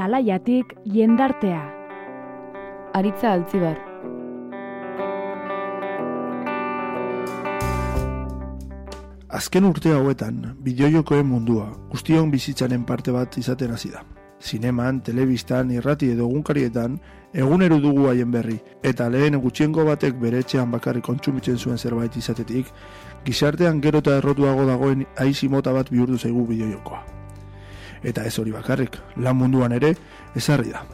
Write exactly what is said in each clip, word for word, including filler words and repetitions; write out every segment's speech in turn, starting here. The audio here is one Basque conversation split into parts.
Talaiatik jendartea. Aritza Altzibar. Azken urte hauetan, bideojokoen mundua guztion bizitzaren parte bat izaten hasi da. Zineman, telebistan, irrati edo egunkarietan egunero dugu haien berri, eta lehen gutxiengo batek bere etxean bakarrik kontsumitzen zuen zerbait izatetik, gizartean gero eta errotuago dagoen aizi mota bat bihurtu zaigu bideojokoa. Eta ez hori bakarrik, lan munduan ere ezarri da.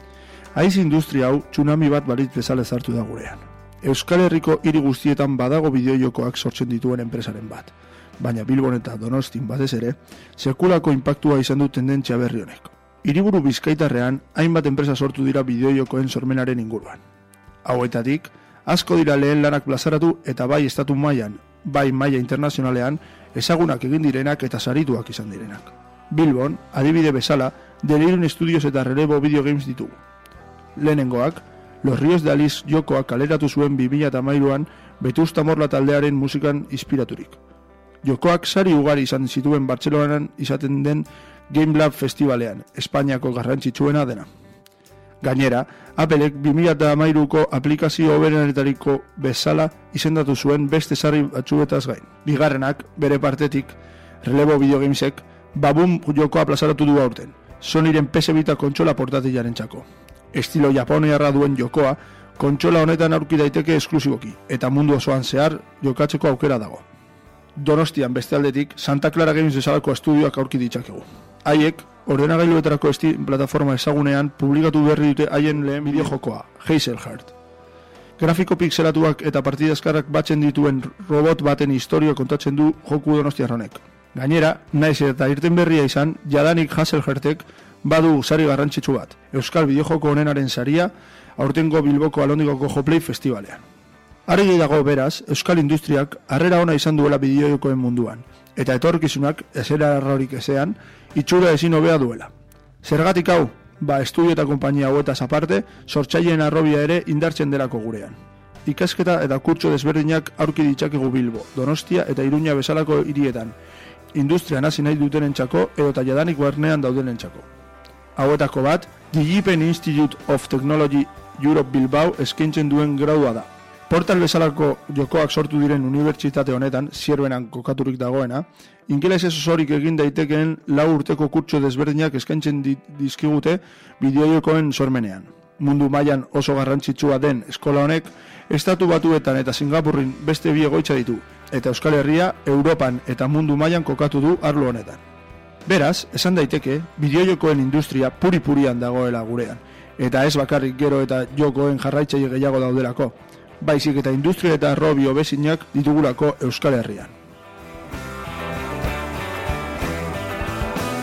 Aizi industria hau tsunami bat balitz bezala ezartu da gurean. Euskal Herriko hiri guztietan badago bideojokoak sortzen dituen enpresaren bat, baina Bilbon eta Donostin batez ere, sekulako inpaktua izan du tendentzia berri honek. Hiriburu Bizkaitarrean hainbat enpresa sortu dira bideojokoen sormenaren inguruan. Hauetatik, asko dira lehen lanak plazaratu eta bai estatu mailan, bai maila internazionalean, ezagunak egin direnak eta sarituak izan direnak. Bilbon, adibide bezala, Delirium Studios eta Relevo Video Games ditugu. Lehenengoak, Los Ríos de Alice jokoak kaleratu zuen bi mila hamairuan Vetusta Morla taldearen musikan inspiraturik. Jokoak sari ugari izan zituen Bartzelonan izaten den Game Lab Festivalean, Espainiako garrantzitsuena dena. Gainera, Applek bi mila hamairuko aplikazio hoberenetariko bezala izendatu zuen beste sarri batzuetaz gain. Bigarrenak, bere partetik, Relevo Video Gamesek, Babum jokoa plazaratu du aurten, Sonyren P S Vita kontsola portatilaren txako. Estilo japoniarra duen jokoa, kontsola honetan aurki daiteke esklusiboki, eta mundu osoan zehar jokatzeko aukera dago. Donostian beste aldetik, Santa Clara Games bezalako estudioak aurki ditzakegu. Haiek, ordenagailuetarako Steam plataforma ezagunean publikatu berri dute haien lehen bideojokoa, Hazelheart. Grafiko pixelatuak eta partidazkarrak batzen dituen robot baten historia kontatzen du joku donostiar honek. Gainera, naiz eta irten berria izan, jadanik Hazelheartek badu sari garrantzitsu bat, Euskal Bideojoko onenaren saria, aurtengo Bilboko Alondigoko Joplay Festivalean. Argi dago beraz, Euskal Industriak harrera ona izan duela bideojokoen munduan, eta etorkizunak, ezera errorik ezean, itxura ezin hobea duela. Zergatik hau, ba estudio eta konpainia hauetaz aparte, sortzaileen arrobia ere indartzen delako gurean. Ikasketa eta kurtso desberdinak aurki ditzakegu Bilbo, Donostia eta Iruña bezalako hirietan, industrian hasi nahi dutenentzako edo eta jadanik barnean daudenentzako. Hauetako bat, Digipen Institute of Technology Europe Bilbao eskaintzen duen gradua da. Portal bezalako jokoak sortu diren unibertsitate honetan, Zierbenan kokaturik dagoena, ingelesez osorik egin daitekeen lau urteko kurtso desberdinak eskaintzen dizkigute bideojokoen sormenean. Mundu mailan oso garrantzitsua den eskola honek, Estatu Batuetan eta Singapurrin beste bi egoitza ditu, eta Euskal Herria, Europan eta mundu mailan kokatu du arlo honetan. Beraz, esan daiteke, bideojokoen industria puri-purian dagoela gurean, eta ez bakarrik gero eta jokoen jarraitzaile gehiago daudelako, baizik eta industria eta arrobi hobezinak ditugulako Euskal Herrian.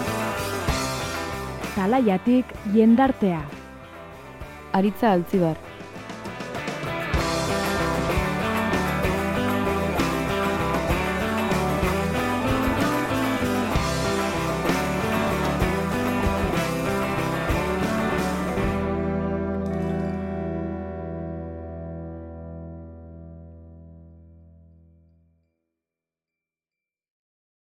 Talaiatik jendartea. Aritza Altzibar.